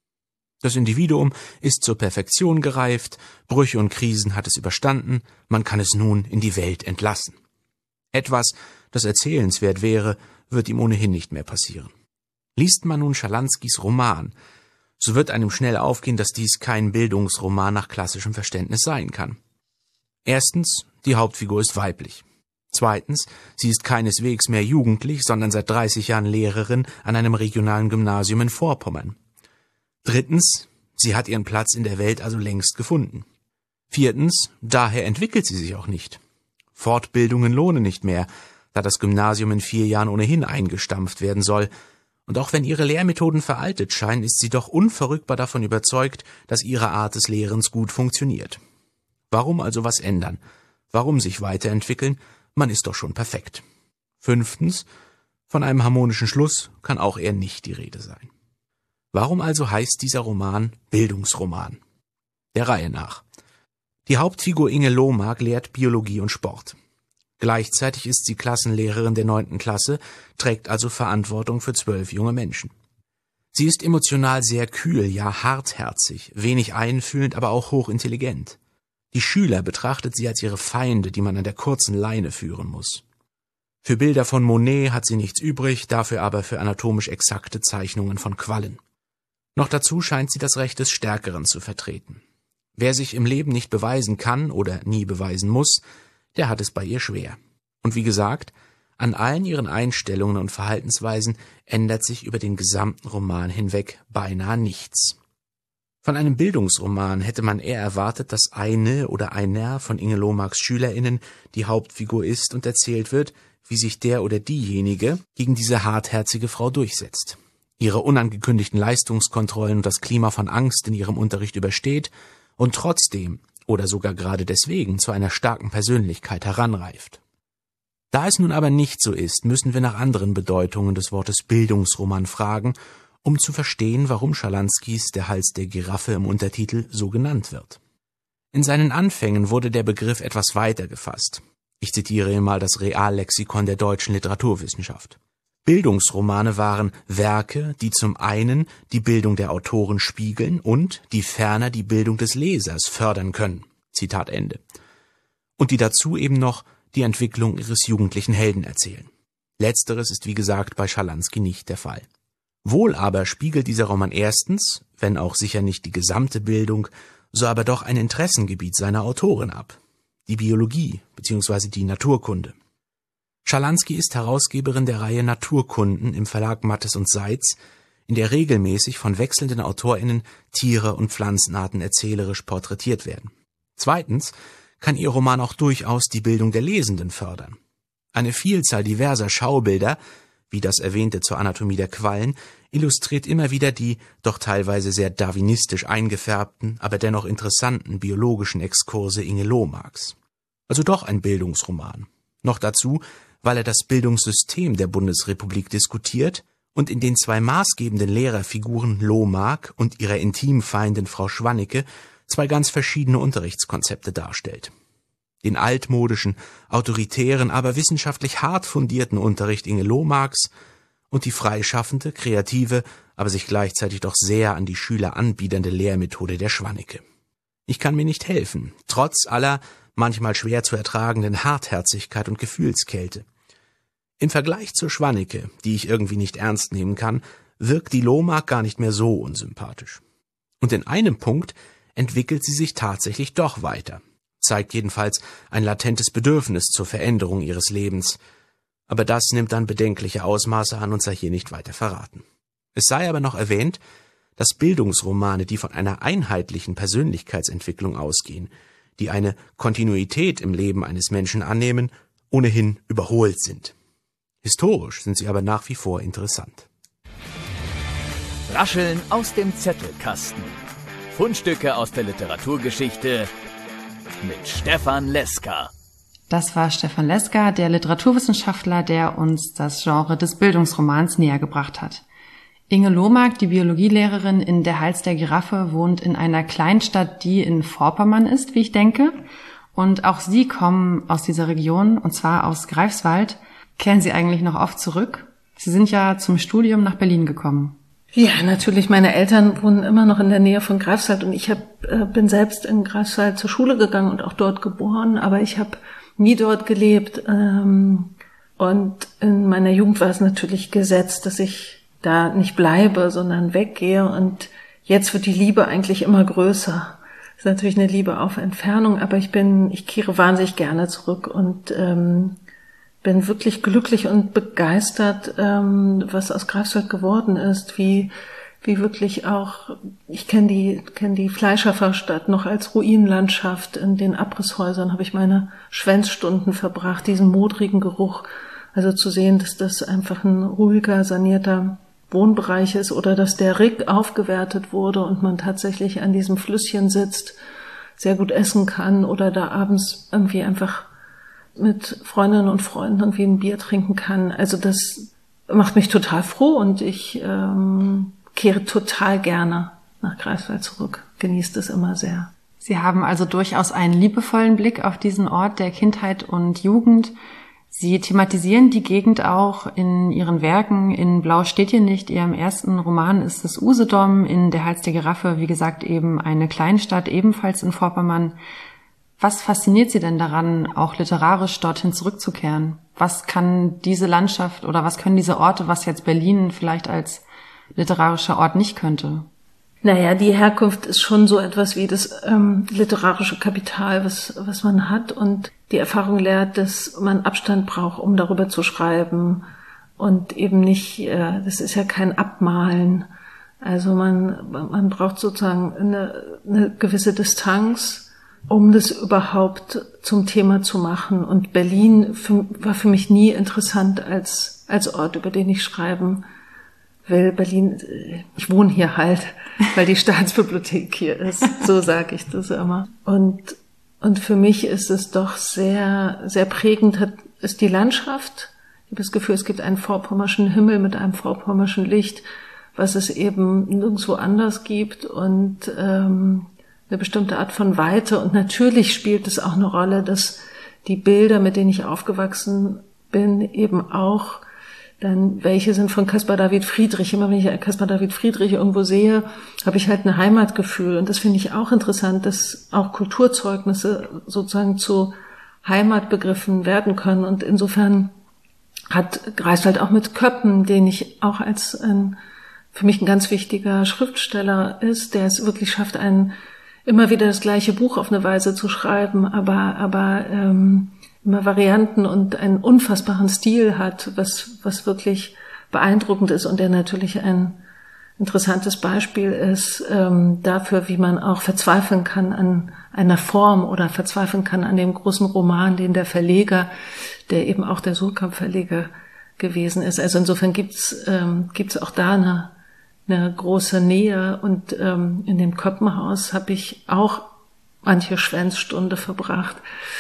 Das Individuum ist zur Perfektion gereift, Brüche und Krisen hat es überstanden, man kann es nun in die Welt entlassen. Etwas, das erzählenswert wäre, wird ihm ohnehin nicht mehr passieren. Liest man nun Schalanskys Roman, so wird einem schnell aufgehen, dass dies kein Bildungsroman nach klassischem Verständnis sein kann. Erstens, die Hauptfigur ist weiblich. Zweitens, sie ist keineswegs mehr jugendlich, sondern seit dreißig Jahren Lehrerin an einem regionalen Gymnasium in Vorpommern. Drittens, sie hat ihren Platz in der Welt also längst gefunden. Viertens, daher entwickelt sie sich auch nicht. Fortbildungen lohnen nicht mehr, da das Gymnasium in vier Jahren ohnehin eingestampft werden soll. Und auch wenn ihre Lehrmethoden veraltet scheinen, ist sie doch unverrückbar davon überzeugt, dass ihre Art des Lehrens gut funktioniert. Warum also was ändern? Warum sich weiterentwickeln? Man ist doch schon perfekt. Fünftens, von einem harmonischen Schluss kann auch eher nicht die Rede sein. Warum also heißt dieser Roman Bildungsroman? Der Reihe nach. Die Hauptfigur Inge Lohmark lehrt Biologie und Sport. Gleichzeitig ist sie Klassenlehrerin der neunten Klasse, trägt also Verantwortung für zwölf junge Menschen. Sie ist emotional sehr kühl, ja hartherzig, wenig einfühlend, aber auch hochintelligent. Die Schüler betrachtet sie als ihre Feinde, die man an der kurzen Leine führen muss. Für Bilder von Monet hat sie nichts übrig, dafür aber für anatomisch exakte Zeichnungen von Quallen. Noch dazu scheint sie das Recht des Stärkeren zu vertreten. Wer sich im Leben nicht beweisen kann oder nie beweisen muss, der hat es bei ihr schwer. Und wie gesagt, an allen ihren Einstellungen und Verhaltensweisen ändert sich über den gesamten Roman hinweg beinahe nichts. Von einem Bildungsroman hätte man eher erwartet, dass eine oder einer von Inge Lohmarks SchülerInnen die Hauptfigur ist und erzählt wird, wie sich der oder diejenige gegen diese hartherzige Frau durchsetzt, ihre unangekündigten Leistungskontrollen und das Klima von Angst in ihrem Unterricht übersteht und trotzdem oder sogar gerade deswegen zu einer starken Persönlichkeit heranreift. Da es nun aber nicht so ist, müssen wir nach anderen Bedeutungen des Wortes Bildungsroman fragen, um zu verstehen, warum Schalanskys Der Hals der Giraffe im Untertitel so genannt wird. In seinen Anfängen wurde der Begriff etwas weiter gefasst. Ich zitiere hier mal das Reallexikon der deutschen Literaturwissenschaft. Bildungsromane waren Werke, die zum einen die Bildung der Autoren spiegeln und die ferner die Bildung des Lesers fördern können. Zitat Ende. Und die dazu eben noch die Entwicklung ihres jugendlichen Helden erzählen. Letzteres ist wie gesagt bei Schalansky nicht der Fall. Wohl aber spiegelt dieser Roman erstens, wenn auch sicher nicht die gesamte Bildung, so aber doch ein Interessengebiet seiner Autorin ab. Die Biologie bzw. die Naturkunde. Schalansky ist Herausgeberin der Reihe Naturkunden im Verlag Mattes und Seitz, in der regelmäßig von wechselnden AutorInnen Tiere und Pflanzenarten erzählerisch porträtiert werden. Zweitens kann ihr Roman auch durchaus die Bildung der Lesenden fördern. Eine Vielzahl diverser Schaubilder, wie das erwähnte zur Anatomie der Quallen, illustriert immer wieder die doch teilweise sehr darwinistisch eingefärbten, aber dennoch interessanten biologischen Exkurse Inge Lohmarks. Also doch ein Bildungsroman. Noch dazu, weil er das Bildungssystem der Bundesrepublik diskutiert und in den zwei maßgebenden Lehrerfiguren Lohmark und ihrer Intimfeindin Frau Schwannecke zwei ganz verschiedene Unterrichtskonzepte darstellt. Den altmodischen, autoritären, aber wissenschaftlich hart fundierten Unterricht Inge Lohmarks und die freischaffende, kreative, aber sich gleichzeitig doch sehr an die Schüler anbiedernde Lehrmethode der Schwannecke. Ich kann mir nicht helfen, trotz aller manchmal schwer zu ertragenden Hartherzigkeit und Gefühlskälte. Im Vergleich zur Schwannecke, die ich irgendwie nicht ernst nehmen kann, wirkt die Lohmark gar nicht mehr so unsympathisch. Und in einem Punkt entwickelt sie sich tatsächlich doch weiter, zeigt jedenfalls ein latentes Bedürfnis zur Veränderung ihres Lebens. Aber das nimmt dann bedenkliche Ausmaße an und sei hier nicht weiter verraten. Es sei aber noch erwähnt, dass Bildungsromane, die von einer einheitlichen Persönlichkeitsentwicklung ausgehen, die eine Kontinuität im Leben eines Menschen annehmen, ohnehin überholt sind. Historisch sind sie aber nach wie vor interessant. Rascheln aus dem Zettelkasten. Fundstücke aus der Literaturgeschichte mit Stefan Leska. Das war Stefan Leska, der Literaturwissenschaftler, der uns das Genre des Bildungsromans näher gebracht hat. Inge Lohmark, die Biologielehrerin in Der Hals der Giraffe, wohnt in einer Kleinstadt, die in Vorpommern ist, wie ich denke. Und auch Sie kommen aus dieser Region, und zwar aus Greifswald. Kehren Sie eigentlich noch oft zurück? Sie sind ja zum Studium nach Berlin gekommen. Ja, natürlich. Meine Eltern wohnen immer noch in der Nähe von Greifswald und ich hab, äh, bin selbst in Greifswald zur Schule gegangen und auch dort geboren, aber ich habe nie dort gelebt. Ähm, und in meiner Jugend war es natürlich gesetzt, dass ich da nicht bleibe, sondern weggehe. Und jetzt wird die Liebe eigentlich immer größer. Das ist natürlich eine Liebe auf Entfernung, aber ich bin, ich kehre wahnsinnig gerne zurück und ähm, bin wirklich glücklich und begeistert, ähm, was aus Greifswald geworden ist, wie wie wirklich auch, ich kenne die kenne die Fleischerstadt noch als Ruinenlandschaft. In den Abrisshäusern habe ich meine Schwänzstunden verbracht, diesen modrigen Geruch. Also zu sehen, dass das einfach ein ruhiger, sanierter Wohnbereich ist oder dass der Rick aufgewertet wurde und man tatsächlich an diesem Flüsschen sitzt, sehr gut essen kann oder da abends irgendwie einfach mit Freundinnen und Freunden irgendwie ein Bier trinken kann. Also das macht mich total froh und ich ähm, kehre total gerne nach Greifswald zurück. Genieße es immer sehr. Sie haben also durchaus einen liebevollen Blick auf diesen Ort der Kindheit und Jugend. Sie thematisieren die Gegend auch in Ihren Werken. In Blau steht hier nicht, Ihrem ersten Roman ist es Usedom, in Der Hals der Giraffe, wie gesagt, eben eine Kleinstadt, ebenfalls in Vorpommern. Was fasziniert Sie denn daran, auch literarisch dorthin zurückzukehren? Was kann diese Landschaft oder was können diese Orte, was jetzt Berlin vielleicht als literarischer Ort nicht könnte? Naja, die Herkunft ist schon so etwas wie das ähm, literarische Kapital, was was man hat. Und die Erfahrung lehrt, dass man Abstand braucht, um darüber zu schreiben. Und eben nicht, äh, das ist ja kein Abmalen. Also man man braucht sozusagen eine, eine gewisse Distanz, um das überhaupt zum Thema zu machen. Und Berlin für, war für mich nie interessant als als Ort, über den ich schreiben will. Berlin, ich wohne hier halt, weil die Staatsbibliothek hier ist. So sage ich das immer. Und und für mich ist es doch sehr sehr prägend, hat, ist die Landschaft. Ich habe das Gefühl, es gibt einen vorpommerschen Himmel mit einem vorpommerschen Licht, was es eben nirgendwo anders gibt und ähm, eine bestimmte Art von Weite. Und natürlich spielt es auch eine Rolle, dass die Bilder, mit denen ich aufgewachsen bin, eben auch dann, welche sind von Caspar David Friedrich. Immer wenn ich Caspar David Friedrich irgendwo sehe, habe ich halt ein Heimatgefühl. Und das finde ich auch interessant, dass auch Kulturzeugnisse sozusagen zu Heimatbegriffen werden können. Und insofern hat Greifswald auch mit Köppen, den ich auch als ein, für mich ein ganz wichtiger Schriftsteller ist, der es wirklich schafft, einen immer wieder das gleiche Buch auf eine Weise zu schreiben, aber aber ähm, immer Varianten und einen unfassbaren Stil hat, was was wirklich beeindruckend ist und der natürlich ein interessantes Beispiel ist ähm, dafür, wie man auch verzweifeln kann an einer Form oder verzweifeln kann an dem großen Roman, den der Verleger, der eben auch der Suhrkamp-Verleger gewesen ist. Also insofern gibt's ähm, gibt's auch da eine eine große Nähe und ähm, in dem Köppenhaus habe ich auch manche Schwänzstunde verbracht.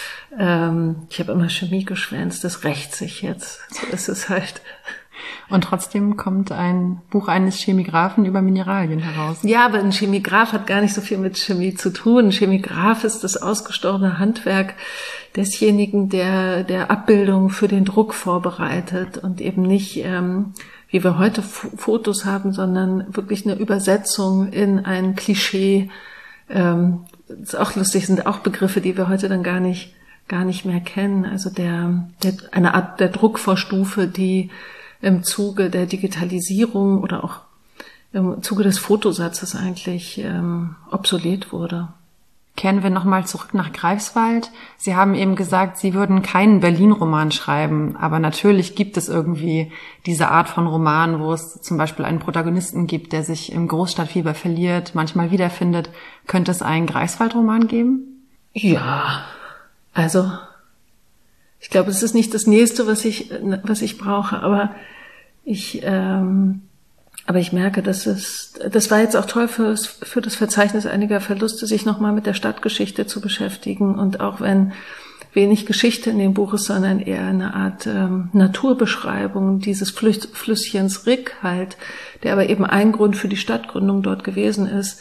Ähm, ich habe immer Chemie geschwänzt, das rächt sich jetzt. So ist es halt. Und trotzdem kommt ein Buch eines Chemigraphen über Mineralien heraus. Ja, aber ein Chemigraph hat gar nicht so viel mit Chemie zu tun. Ein Chemigraph ist das ausgestorbene Handwerk desjenigen, der der Abbildung für den Druck vorbereitet und eben nicht ähm, wie wir heute F- Fotos haben, sondern wirklich eine Übersetzung in ein Klischee. Ähm, ist auch lustig, sind auch Begriffe, die wir heute dann gar nicht, gar nicht mehr kennen. Also der, der, eine Art der Druckvorstufe, die im Zuge der Digitalisierung oder auch im Zuge des Fotosatzes eigentlich ähm, obsolet wurde. Kehren wir nochmal zurück nach Greifswald. Sie haben eben gesagt, Sie würden keinen Berlin-Roman schreiben, aber natürlich gibt es irgendwie diese Art von Roman, wo es zum Beispiel einen Protagonisten gibt, der sich im Großstadtfieber verliert, manchmal wiederfindet. Könnte es einen Greifswald-Roman geben? Ja, also ich glaube, es ist nicht das Nächste, was ich was ich brauche, aber ich ähm, Aber ich merke, dass es, das war jetzt auch toll für, für das Verzeichnis einiger Verluste, sich nochmal mit der Stadtgeschichte zu beschäftigen. Und auch wenn wenig Geschichte in dem Buch ist, sondern eher eine Art ähm, Naturbeschreibung dieses Flüss, Flüsschens Rick halt, der aber eben ein Grund für die Stadtgründung dort gewesen ist,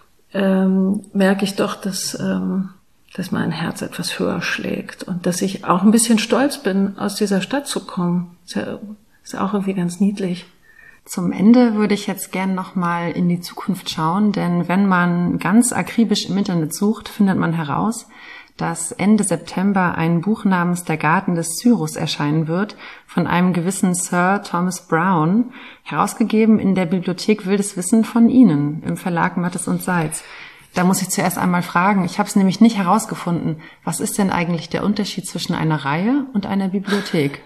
ähm, merke ich doch, dass, ähm, dass mein Herz etwas höher schlägt und dass ich auch ein bisschen stolz bin, aus dieser Stadt zu kommen. Ist ja, ist auch irgendwie ganz niedlich. Zum Ende würde ich jetzt gern nochmal in die Zukunft schauen, denn wenn man ganz akribisch im Internet sucht, findet man heraus, dass Ende September ein Buch namens Der Garten des Cyrus erscheinen wird, von einem gewissen Sir Thomas Browne, herausgegeben in der Bibliothek Wildes Wissen von Ihnen, im Verlag Mattes und Seitz. Da muss ich zuerst einmal fragen, ich habe es nämlich nicht herausgefunden, was ist denn eigentlich der Unterschied zwischen einer Reihe und einer Bibliothek?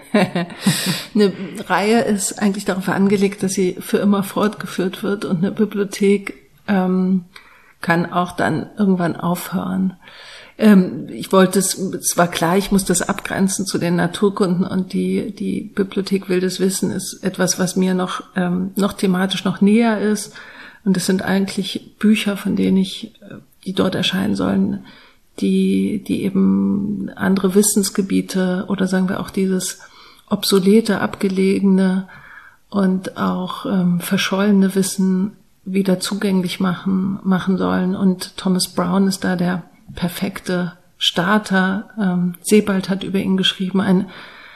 Eine Reihe ist eigentlich darauf angelegt, dass sie für immer fortgeführt wird, und eine Bibliothek ähm, kann auch dann irgendwann aufhören. Ähm, ich wollte es, es war klar, ich muss das abgrenzen zu den Naturkunden, und die die Bibliothek Wildes Wissen ist etwas, was mir noch ähm, noch thematisch noch näher ist. Und es sind eigentlich Bücher, von denen ich, die dort erscheinen sollen, die, die eben andere Wissensgebiete oder sagen wir auch dieses obsolete, abgelegene und auch ähm, verschollene Wissen wieder zugänglich machen, machen sollen. Und Thomas Browne ist da der perfekte Starter. Ähm, Sebald hat über ihn geschrieben, ein,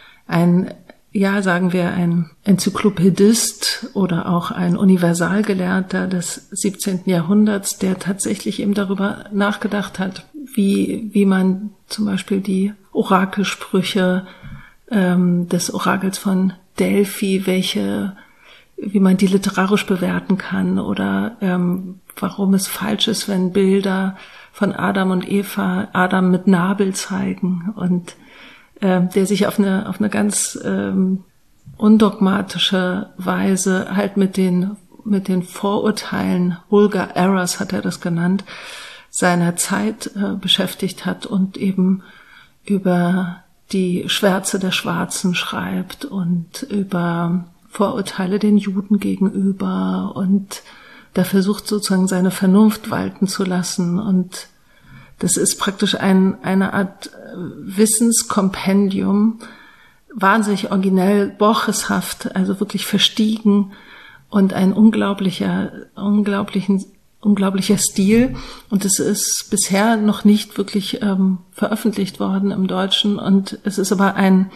ein ja, sagen wir, ein Enzyklopädist oder auch ein Universalgelehrter des siebzehnten Jahrhunderts, der tatsächlich eben darüber nachgedacht hat, wie wie man zum Beispiel die Orakelsprüche ähm, des Orakels von Delphi, welche, wie man die literarisch bewerten kann, oder ähm, warum es falsch ist, wenn Bilder von Adam und Eva Adam mit Nabel zeigen, und der sich auf eine auf eine ganz ähm, undogmatische Weise halt mit den mit den Vorurteilen, vulgar errors hat er das genannt, seiner Zeit äh, beschäftigt hat und eben über die Schwärze der Schwarzen schreibt und über Vorurteile den Juden gegenüber, und da versucht sozusagen seine Vernunft walten zu lassen. Und das ist praktisch ein, eine Art Wissenskompendium, wahnsinnig originell, borcheshaft, also wirklich verstiegen, und ein unglaublicher, unglaublichen, unglaublicher Stil. Und es ist bisher noch nicht wirklich ähm, veröffentlicht worden im Deutschen. Und es ist aber ein,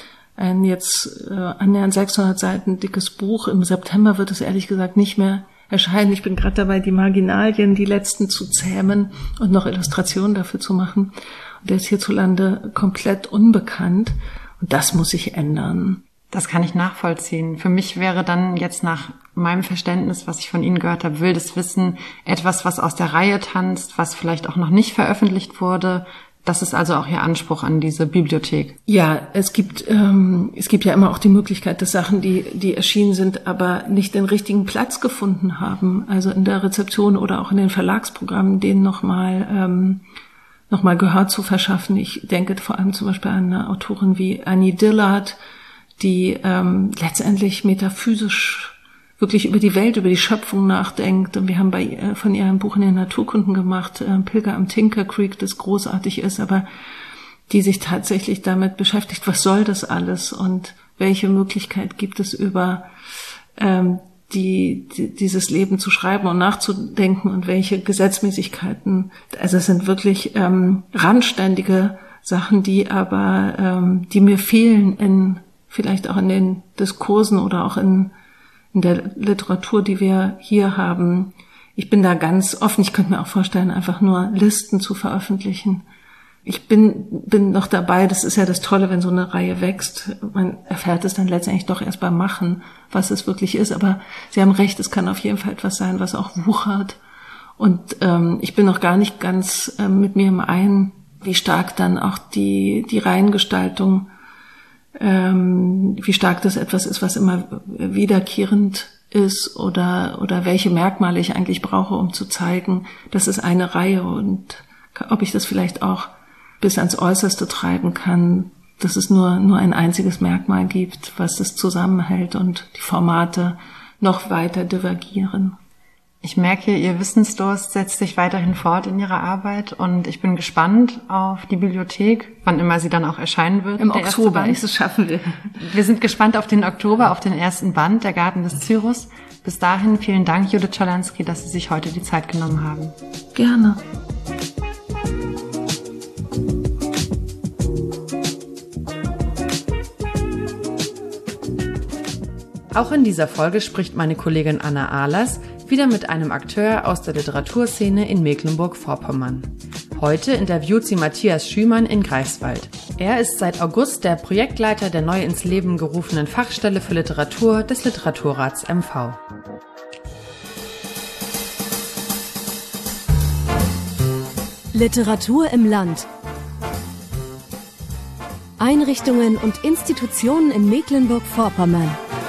ein jetzt äh, annähernd sechshundert Seiten dickes Buch. Im September wird es ehrlich gesagt nicht mehr erscheinen. Ich bin gerade dabei, die Marginalien, die letzten zu zähmen und noch Illustrationen dafür zu machen. Und der ist hierzulande komplett unbekannt. Und das muss sich ändern. Das kann ich nachvollziehen. Für mich wäre dann jetzt nach meinem Verständnis, was ich von Ihnen gehört habe, Wildes Wissen etwas, was aus der Reihe tanzt, was vielleicht auch noch nicht veröffentlicht wurde. Das ist also auch Ihr Anspruch an diese Bibliothek. Ja, es gibt ähm, es gibt ja immer auch die Möglichkeit, dass Sachen, die die erschienen sind, aber nicht den richtigen Platz gefunden haben, also in der Rezeption oder auch in den Verlagsprogrammen, denen nochmal ähm, noch mal Gehör zu verschaffen. Ich denke vor allem zum Beispiel an eine Autorin wie Annie Dillard, die ähm, letztendlich metaphysisch wirklich über die Welt, über die Schöpfung nachdenkt. Und wir haben bei äh, von ihr ein Buch in den Naturkunden gemacht, äh, Pilger am Tinker Creek, das großartig ist, aber die sich tatsächlich damit beschäftigt, was soll das alles und welche Möglichkeit gibt es, über ähm, die, die dieses Leben zu schreiben und nachzudenken, und welche Gesetzmäßigkeiten. Also es sind wirklich ähm, randständige Sachen, die aber ähm, die mir fehlen in vielleicht auch in den Diskursen oder auch in in der Literatur, die wir hier haben. Ich bin da ganz offen. Ich könnte mir auch vorstellen, einfach nur Listen zu veröffentlichen. Ich bin bin noch dabei. Das ist ja das Tolle, wenn so eine Reihe wächst. Man erfährt es dann letztendlich doch erst beim Machen, was es wirklich ist. Aber Sie haben recht, es kann auf jeden Fall etwas sein, was auch wuchert. Und ähm, ich bin noch gar nicht ganz ähm, mit mir im Einen, wie stark dann auch die die Reihengestaltung, Ähm, wie stark das etwas ist, was immer wiederkehrend ist, oder oder welche Merkmale ich eigentlich brauche, um zu zeigen, das ist eine Reihe, und ob ich das vielleicht auch bis ans Äußerste treiben kann, dass es nur nur ein einziges Merkmal gibt, was das zusammenhält, und die Formate noch weiter divergieren. Ich merke, Ihr Wissensdurst setzt sich weiterhin fort in Ihrer Arbeit und ich bin gespannt auf die Bibliothek, wann immer sie dann auch erscheinen wird. Im Oktober, wenn ich es schaffen will. Wir sind gespannt auf den Oktober, auf den ersten Band, Der Garten des Cyrus. Bis dahin vielen Dank, Judith Schalansky, dass Sie sich heute die Zeit genommen haben. Gerne. Auch in dieser Folge spricht meine Kollegin Anna Ahlers wieder mit einem Akteur aus der Literaturszene in Mecklenburg-Vorpommern. Heute interviewt sie Matthias Schümann in Greifswald. Er ist seit August der Projektleiter der neu ins Leben gerufenen Fachstelle für Literatur des Literaturrats M V. Literatur im Land. Einrichtungen und Institutionen in Mecklenburg-Vorpommern.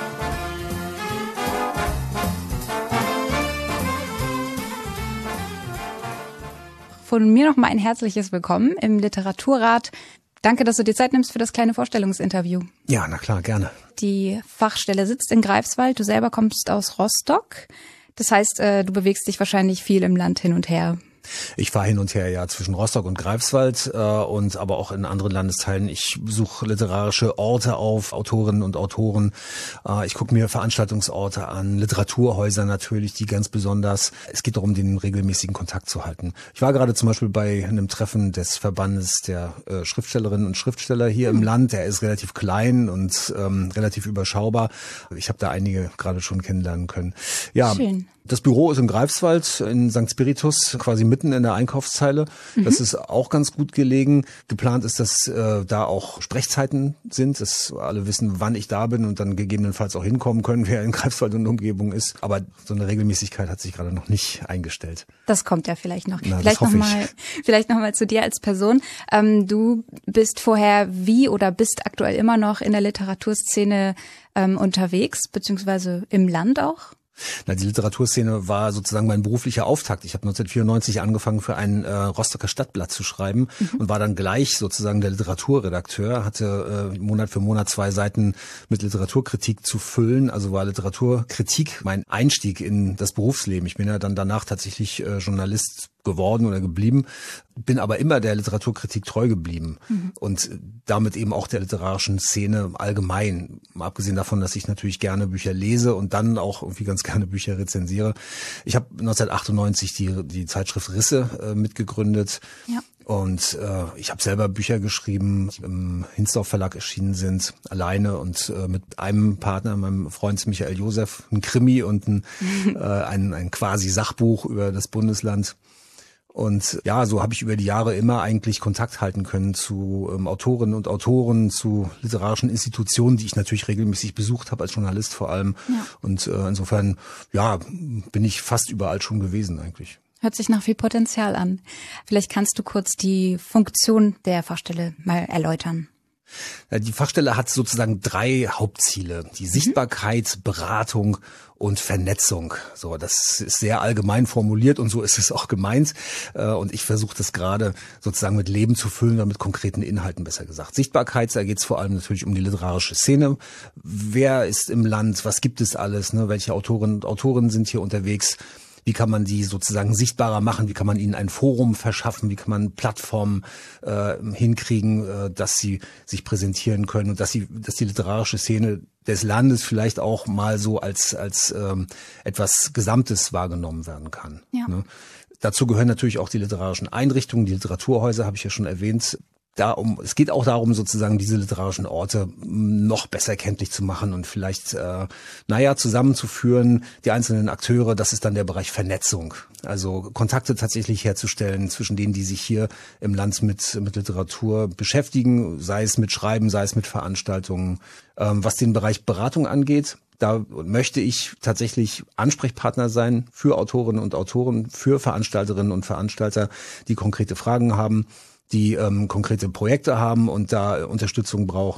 Von mir noch mal ein herzliches Willkommen im Literaturrat. Danke, dass du dir Zeit nimmst für das kleine Vorstellungsinterview. Ja, na klar, gerne. Die Fachstelle sitzt in Greifswald. Du selber kommst aus Rostock. Das heißt, du bewegst dich wahrscheinlich viel im Land hin und her. Ich fahre hin und her, ja, zwischen Rostock und Greifswald äh, und aber auch in anderen Landesteilen. Ich suche literarische Orte auf, Autorinnen und Autoren. Äh, ich gucke mir Veranstaltungsorte an, Literaturhäuser natürlich, die ganz besonders. Es geht darum, den regelmäßigen Kontakt zu halten. Ich war gerade zum Beispiel bei einem Treffen des Verbandes der äh, Schriftstellerinnen und Schriftsteller hier mhm. im Land. Der ist relativ klein und ähm, relativ überschaubar. Ich habe da einige gerade schon kennenlernen können. Ja. Schön. Das Büro ist in Greifswald, in Sankt Spiritus, quasi mitten in der Einkaufszeile. Mhm. Das ist auch ganz gut gelegen. Geplant ist, dass äh, da auch Sprechzeiten sind, dass alle wissen, wann ich da bin und dann gegebenenfalls auch hinkommen können, wer in Greifswald und Umgebung ist. Aber so eine Regelmäßigkeit hat sich gerade noch nicht eingestellt. Das kommt ja vielleicht noch. Na, vielleicht noch mal, vielleicht noch mal zu dir als Person. Ähm, du bist vorher wie oder bist aktuell immer noch in der Literaturszene ähm, unterwegs, beziehungsweise im Land auch? Na, die Literaturszene war sozusagen mein beruflicher Auftakt. Ich habe neunzehnhundertvierundneunzig angefangen, für ein äh, Rostocker Stadtblatt zu schreiben mhm. und war dann gleich sozusagen der Literaturredakteur, hatte äh, Monat für Monat zwei Seiten mit Literaturkritik zu füllen. Also war Literaturkritik mein Einstieg in das Berufsleben. Ich bin ja dann danach tatsächlich äh, Journalist geworden oder geblieben, bin aber immer der Literaturkritik treu geblieben mhm. und damit eben auch der literarischen Szene allgemein. Mal abgesehen davon, dass ich natürlich gerne Bücher lese und dann auch irgendwie ganz gerne Bücher rezensiere. Ich habe neunzehnhundertachtundneunzig die die Zeitschrift Risse äh, mitgegründet. Ja. Und äh, ich habe selber Bücher geschrieben, die im Hinsdorf Verlag erschienen sind, alleine und äh, mit einem Partner, meinem Freund Michael Josef, ein Krimi und ein, äh, ein, ein quasi Sachbuch über das Bundesland. Und ja, so habe ich über die Jahre immer eigentlich Kontakt halten können zu ähm, Autorinnen und Autoren, zu literarischen Institutionen, die ich natürlich regelmäßig besucht habe, als Journalist vor allem. Ja. Und äh, insofern, ja, bin ich fast überall schon gewesen eigentlich. Hört sich nach viel Potenzial an. Vielleicht kannst du kurz die Funktion der Fachstelle mal erläutern. Die Fachstelle hat sozusagen drei Hauptziele. Die Sichtbarkeit, Beratung und Vernetzung. So, das ist sehr allgemein formuliert und so ist es auch gemeint. Und ich versuche das gerade sozusagen mit Leben zu füllen oder mit konkreten Inhalten, besser gesagt. Sichtbarkeit, da geht es vor allem natürlich um die literarische Szene. Wer ist im Land? Was gibt es alles? Ne? Welche Autorinnen und Autoren sind hier unterwegs? Wie kann man die sozusagen sichtbarer machen? Wie kann man ihnen ein Forum verschaffen? Wie kann man Plattformen äh, hinkriegen, äh, dass sie sich präsentieren können und dass sie, dass die literarische Szene des Landes vielleicht auch mal so als als ähm, etwas Gesamtes wahrgenommen werden kann. Ja. Ne? Dazu gehören natürlich auch die literarischen Einrichtungen, die Literaturhäuser, habe ich ja schon erwähnt. Da um, es geht auch darum, sozusagen diese literarischen Orte noch besser kenntlich zu machen und vielleicht, äh, naja, zusammenzuführen, die einzelnen Akteure. Das ist dann der Bereich Vernetzung. Also Kontakte tatsächlich herzustellen zwischen denen, die sich hier im Land mit, mit Literatur beschäftigen, sei es mit Schreiben, sei es mit Veranstaltungen. Ähm, was den Bereich Beratung angeht, da möchte ich tatsächlich Ansprechpartner sein für Autorinnen und Autoren, für Veranstalterinnen und Veranstalter, die konkrete Fragen haben, die ähm, konkrete Projekte haben und da Unterstützung brauchen.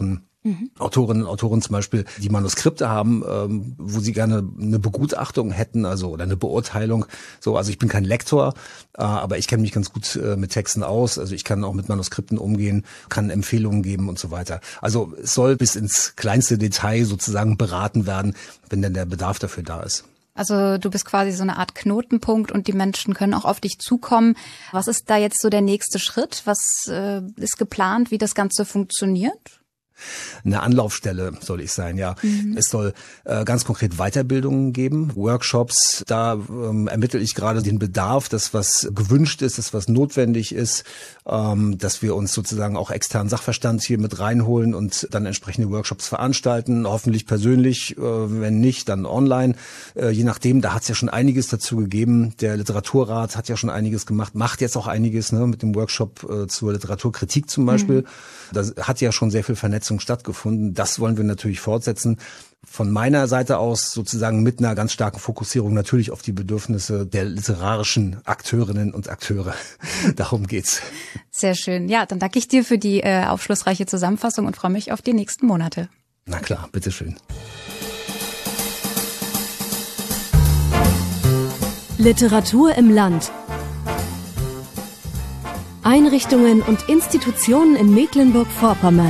Mhm. Autorinnen und Autoren zum Beispiel, die Manuskripte haben, ähm, wo sie gerne eine Begutachtung hätten, also oder eine Beurteilung. So, also ich bin kein Lektor, äh, aber ich kenne mich ganz gut äh, mit Texten aus. Also ich kann auch mit Manuskripten umgehen, kann Empfehlungen geben und so weiter. Also es soll bis ins kleinste Detail sozusagen beraten werden, wenn denn der Bedarf dafür da ist. Also du bist quasi so eine Art Knotenpunkt und die Menschen können auch auf dich zukommen. Was ist da jetzt so der nächste Schritt? Was äh, ist geplant, wie das Ganze funktioniert? Eine Anlaufstelle soll ich sein, ja. Mhm. Es soll äh, ganz konkret Weiterbildungen geben, Workshops. Da ähm, ermittle ich gerade den Bedarf, das was gewünscht ist, das was notwendig ist, ähm, dass wir uns sozusagen auch externen Sachverstand hier mit reinholen und dann entsprechende Workshops veranstalten, hoffentlich persönlich, äh, wenn nicht, dann online. Äh, je nachdem, da hat es ja schon einiges dazu gegeben. Der Literaturrat hat ja schon einiges gemacht, macht jetzt auch einiges, ne, mit dem Workshop äh, zur Literaturkritik zum Beispiel. Mhm. Da hat ja schon sehr viel Vernetzung stattgefunden. Das wollen wir natürlich fortsetzen. Von meiner Seite aus sozusagen mit einer ganz starken Fokussierung natürlich auf die Bedürfnisse der literarischen Akteurinnen und Akteure. Darum geht's. Sehr schön. Ja, dann danke ich dir für die äh, aufschlussreiche Zusammenfassung und freue mich auf die nächsten Monate. Na klar, bitteschön. Literatur im Land. Einrichtungen und Institutionen in Mecklenburg-Vorpommern.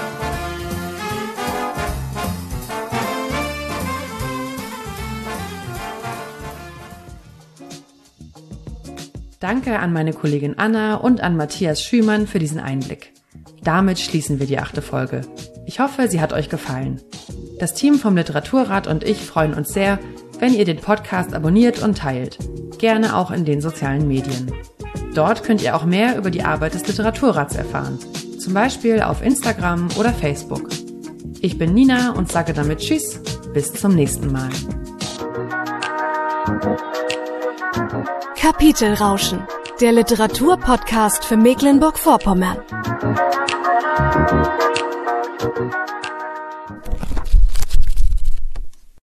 Danke an meine Kollegin Anna und an Matthias Schümann für diesen Einblick. Damit schließen wir die achte Folge. Ich hoffe, sie hat euch gefallen. Das Team vom Literaturrat und ich freuen uns sehr, wenn ihr den Podcast abonniert und teilt. Gerne auch in den sozialen Medien. Dort könnt ihr auch mehr über die Arbeit des Literaturrats erfahren. Zum Beispiel auf Instagram oder Facebook. Ich bin Nina und sage damit Tschüss, bis zum nächsten Mal. Kapitelrauschen, der Literaturpodcast für Mecklenburg-Vorpommern.